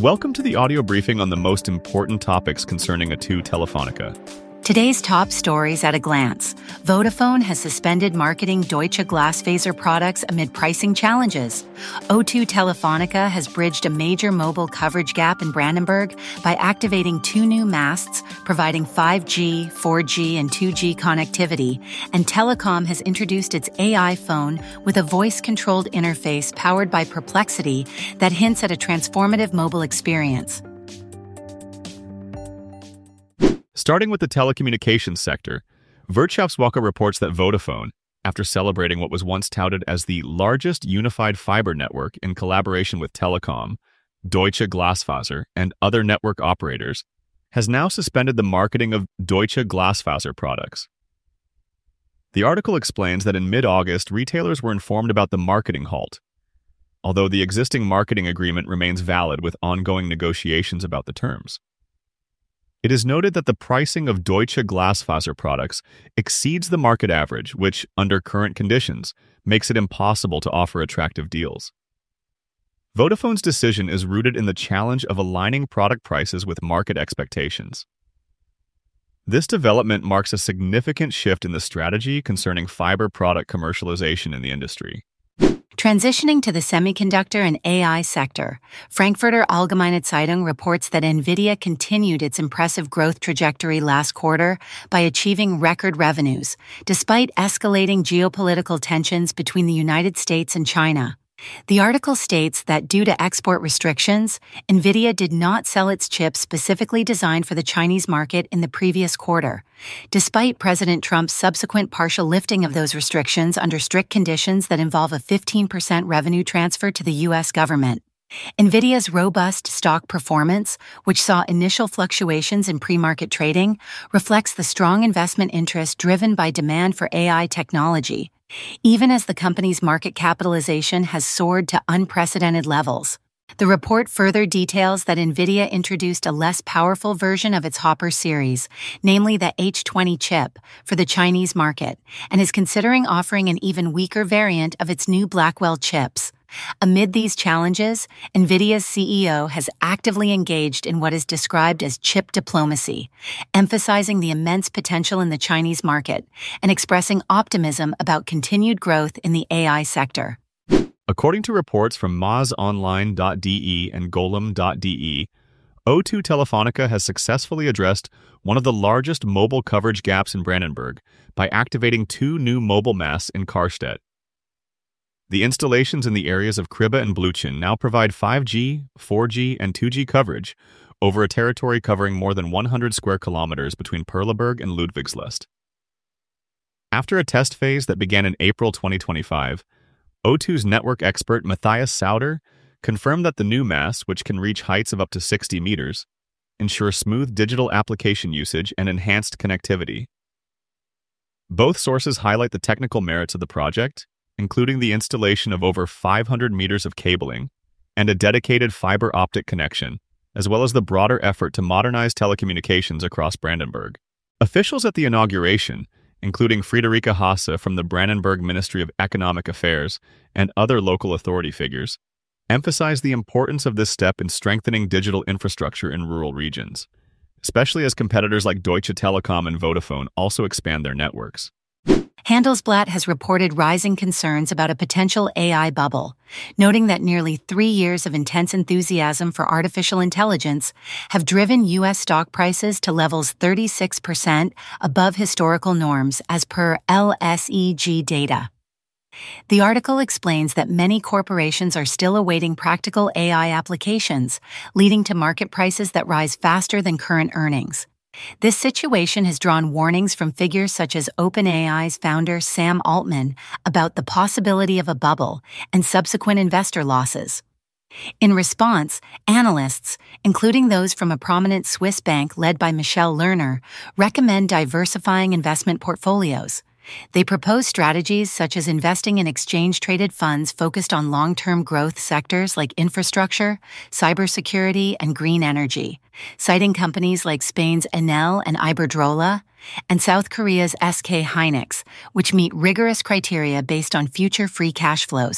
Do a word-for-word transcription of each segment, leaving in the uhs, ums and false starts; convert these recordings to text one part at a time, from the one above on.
Welcome to the audio briefing on the most important topics concerning O two Telefonica. Today's top stories at a glance. Vodafone has suspended marketing Deutsche Glasfaser products amid pricing challenges. O two Telefonica has bridged a major mobile coverage gap in Brandenburg by activating two new masts, providing five G, four G, and two G connectivity. And Telecom has introduced its A I phone with a voice-controlled interface powered by Perplexity that hints at a transformative mobile experience. Starting with the telecommunications sector, Wirtschaftswoche reports that Vodafone, after celebrating what was once touted as the largest unified fiber network in collaboration with Telecom, Deutsche Glasfaser, and other network operators, has now suspended the marketing of Deutsche Glasfaser products. The article explains that in mid-August, retailers were informed about the marketing halt, although the existing marketing agreement remains valid with ongoing negotiations about the terms. It is noted that the pricing of Deutsche Glasfaser products exceeds the market average, which, under current conditions, makes it impossible to offer attractive deals. Vodafone's decision is rooted in the challenge of aligning product prices with market expectations. This development marks a significant shift in the strategy concerning fiber product commercialization in the industry. Transitioning to the semiconductor and A I sector, Frankfurter Allgemeine Zeitung reports that NVIDIA continued its impressive growth trajectory last quarter by achieving record revenues, despite escalating geopolitical tensions between the United States and China. The article states that due to export restrictions, NVIDIA did not sell its chips specifically designed for the Chinese market in the previous quarter, despite President Trump's subsequent partial lifting of those restrictions under strict conditions that involve a fifteen percent revenue transfer to the U S government. NVIDIA's robust stock performance, which saw initial fluctuations in pre-market trading, reflects the strong investment interest driven by demand for A I technology, even as the company's market capitalization has soared to unprecedented levels. The report further details that NVIDIA introduced a less powerful version of its Hopper series, namely the H twenty chip, for the Chinese market, and is considering offering an even weaker variant of its new Blackwell chips. Amid these challenges, NVIDIA's C E O has actively engaged in what is described as chip diplomacy, emphasizing the immense potential in the Chinese market and expressing optimism about continued growth in the A I sector. According to reports from mazonline dot d e and golem dot d e, O two Telefonica has successfully addressed one of the largest mobile coverage gaps in Brandenburg by activating two new mobile masts in Karstedt. The installations in the areas of Kribbe and Bluchen now provide five G, four G, and two G coverage over a territory covering more than one hundred square kilometers between Perleberg and Ludwigslust. After a test phase that began in April twenty twenty-five, O two's network expert Matthias Sauter confirmed that the new masts, which can reach heights of up to sixty meters, ensure smooth digital application usage and enhanced connectivity. Both sources highlight the technical merits of the project, including the installation of over five hundred meters of cabling and a dedicated fiber optic connection, as well as the broader effort to modernize telecommunications across Brandenburg. Officials at the inauguration, including Friederike Haase from the Brandenburg Ministry of Economic Affairs and other local authority figures, emphasized the importance of this step in strengthening digital infrastructure in rural regions, especially as competitors like Deutsche Telekom and Vodafone also expand their networks. Handelsblatt has reported rising concerns about a potential A I bubble, noting that nearly three years of intense enthusiasm for artificial intelligence have driven U S stock prices to levels thirty-six percent above historical norms as per L S E G data. The article explains that many corporations are still awaiting practical A I applications, leading to market prices that rise faster than current earnings. This situation has drawn warnings from figures such as OpenAI's founder Sam Altman about the possibility of a bubble and subsequent investor losses. In response, analysts, including those from a prominent Swiss bank led by Michel Lerner, recommend diversifying investment portfolios. They propose strategies such as investing in exchange-traded funds focused on long-term growth sectors like infrastructure, cybersecurity, and green energy, citing companies like Spain's Enel and Iberdrola, and South Korea's S K Hynix, which meet rigorous criteria based on future free cash flows.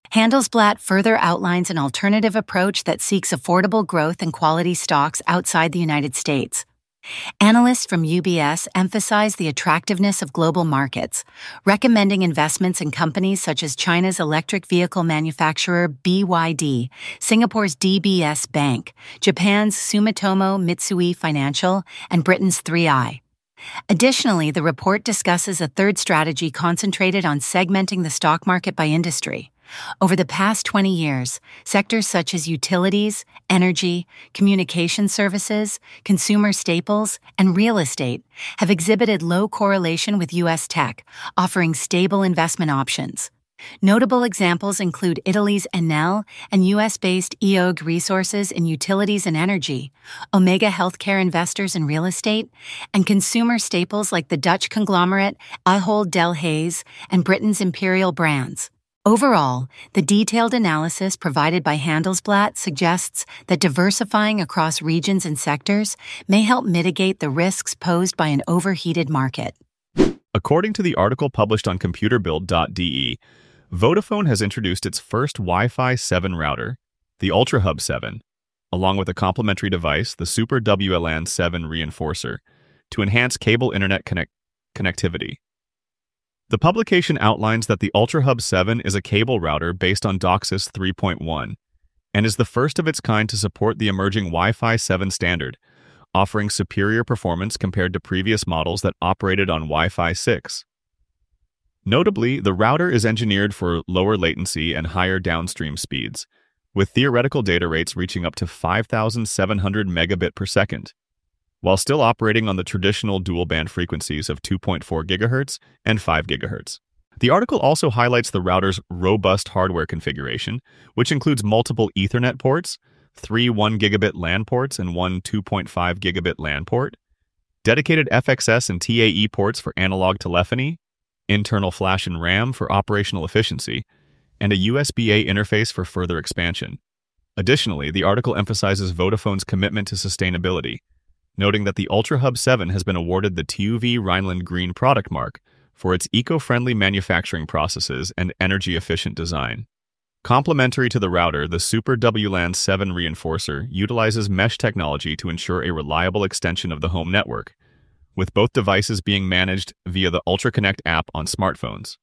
Handelsblatt further outlines an alternative approach that seeks affordable growth and quality stocks outside the United States. Analysts from U B S emphasize the attractiveness of global markets, recommending investments in companies such as China's electric vehicle manufacturer B Y D, Singapore's D B S Bank, Japan's Sumitomo Mitsui Financial, and Britain's three I. Additionally, the report discusses a third strategy concentrated on segmenting the stock market by industry. Over the past twenty years, sectors such as utilities, energy, communication services, consumer staples, and real estate have exhibited low correlation with U S tech, offering stable investment options. Notable examples include Italy's Enel and U S-based E O G Resources in utilities and energy, Omega Healthcare investors in real estate, and consumer staples like the Dutch conglomerate Ahold Delhaize and Britain's Imperial Brands. Overall, the detailed analysis provided by Handelsblatt suggests that diversifying across regions and sectors may help mitigate the risks posed by an overheated market. According to the article published on computer build dot d e, Vodafone has introduced its first Wi-Fi seven router, the UltraHub seven, along with a complementary device, the Super W L A N seven Reinforcer, to enhance cable internet connect connectivity. The publication outlines that the UltraHub seven is a cable router based on DOCSIS three point one and is the first of its kind to support the emerging Wi-Fi seven standard, offering superior performance compared to previous models that operated on Wi-Fi six. Notably, the router is engineered for lower latency and higher downstream speeds, with theoretical data rates reaching up to five thousand seven hundred megabit per second. While still operating on the traditional dual-band frequencies of two point four gigahertz and five gigahertz. The article also highlights the router's robust hardware configuration, which includes multiple Ethernet ports, three one gigabit LAN ports and one two point five gigabit LAN port, dedicated F X S and T A E ports for analog telephony, internal flash and RAM for operational efficiency, and a U S B A interface for further expansion. Additionally, the article emphasizes Vodafone's commitment to sustainability, noting that the UltraHub seven has been awarded the T U V Rhineland Green product mark for its eco-friendly manufacturing processes and energy-efficient design. Complementary to the router, the Super W L A N seven Reinforcer utilizes mesh technology to ensure a reliable extension of the home network, with both devices being managed via the UltraConnect app on smartphones.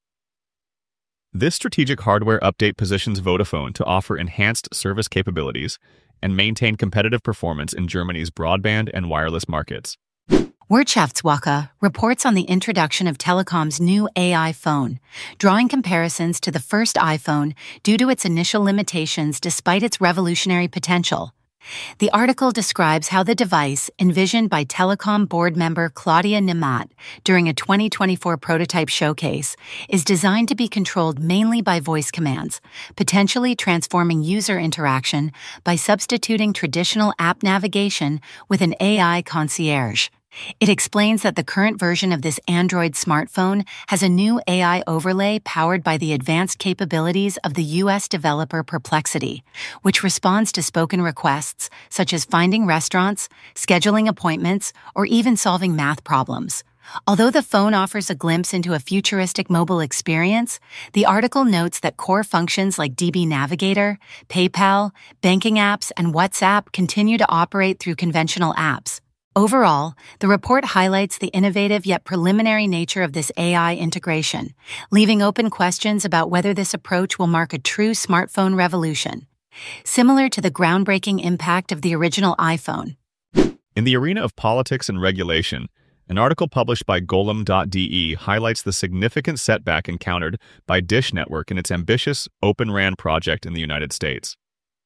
This strategic hardware update positions Vodafone to offer enhanced service capabilities and maintain competitive performance in Germany's broadband and wireless markets. Wirtschaftswoche reports on the introduction of Telecom's new A I phone, drawing comparisons to the first iPhone due to its initial limitations despite its revolutionary potential. The article describes how the device, envisioned by Telecom board member Claudia Nemat during a twenty twenty-four prototype showcase, is designed to be controlled mainly by voice commands, potentially transforming user interaction by substituting traditional app navigation with an A I concierge. It explains that the current version of this Android smartphone has a new A I overlay powered by the advanced capabilities of the U S developer Perplexity, which responds to spoken requests such as finding restaurants, scheduling appointments, or even solving math problems. Although the phone offers a glimpse into a futuristic mobile experience, the article notes that core functions like D B Navigator, PayPal, banking apps, and WhatsApp continue to operate through conventional apps. Overall, the report highlights the innovative yet preliminary nature of this A I integration, leaving open questions about whether this approach will mark a true smartphone revolution, similar to the groundbreaking impact of the original iPhone. In the arena of politics and regulation, an article published by golem dot d e highlights the significant setback encountered by Dish Network in its ambitious Open R A N project in the United States.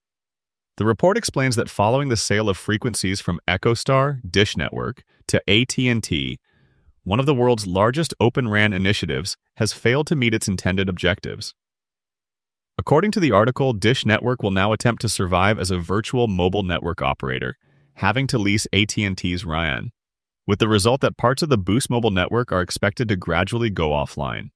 The report explains that following the sale of frequencies from EchoStar, Dish Network, to A T and T, one of the world's largest Open R A N initiatives has failed to meet its intended objectives. According to the article, Dish Network will now attempt to survive as a virtual mobile network operator, having to lease A T and T's R A N, with the result that parts of the Boost Mobile network are expected to gradually go offline.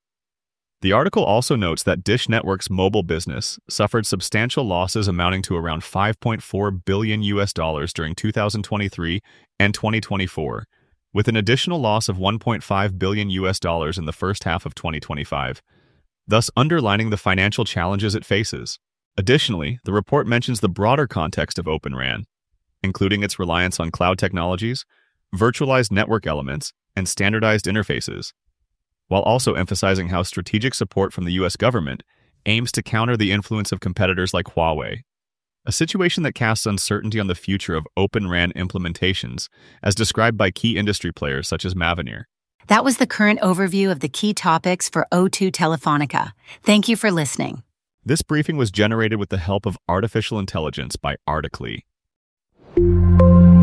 The article also notes that Dish Network's mobile business suffered substantial losses amounting to around five point four billion U S dollars during two thousand twenty-three and twenty twenty-four, with an additional loss of one point five billion U S dollars in the first half of twenty twenty-five. thus underlining the financial challenges it faces. Additionally, the report mentions the broader context of Open RAN, including its reliance on cloud technologies, virtualized network elements, and standardized interfaces, while also emphasizing how strategic support from the U S government aims to counter the influence of competitors like Huawei, a situation that casts uncertainty on the future of Open RAN implementations, as described by key industry players such as Mavenir. That was the current overview of the key topics for O two Telefonica. Thank you for listening. This briefing was generated with the help of artificial intelligence by Articly.